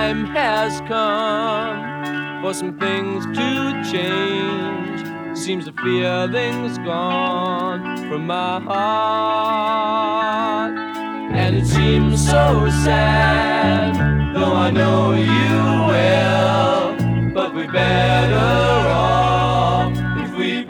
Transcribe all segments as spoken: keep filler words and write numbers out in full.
time has come for some things to change. Seems the feeling's gone from my heart, and it seems so sad, though I know you will. But we better off if we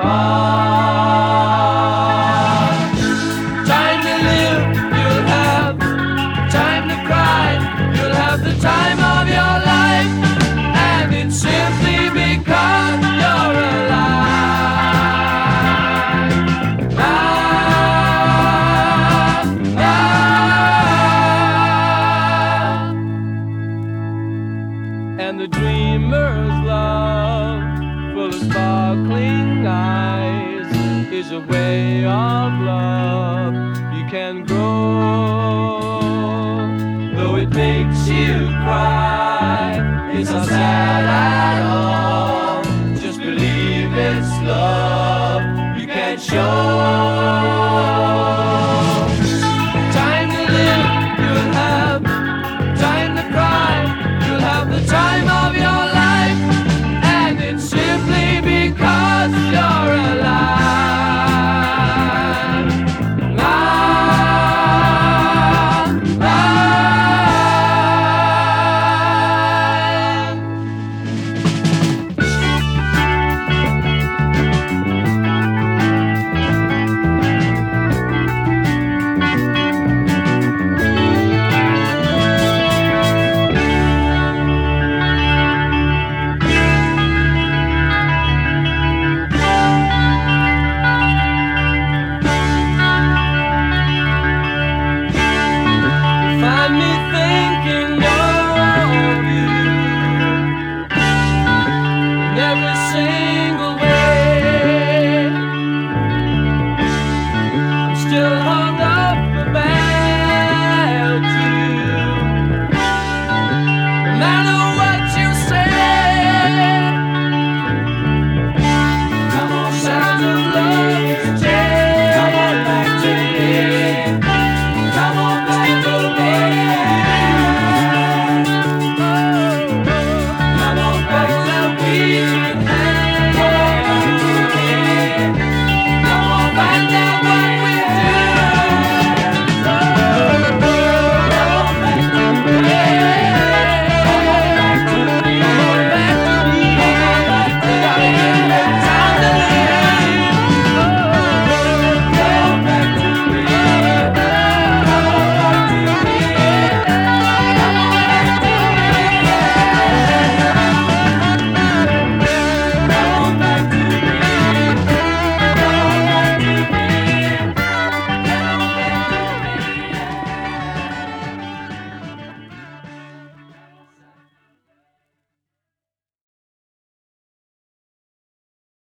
part. Time to live, you'll have time to cry, you'll have the time of your life, and it's simply because you're alive. And the dreamer's love, full of sparkling eyes, is a way of love you can grow. Though it makes you cry, it's not sad at all. Just believe it's love you can show.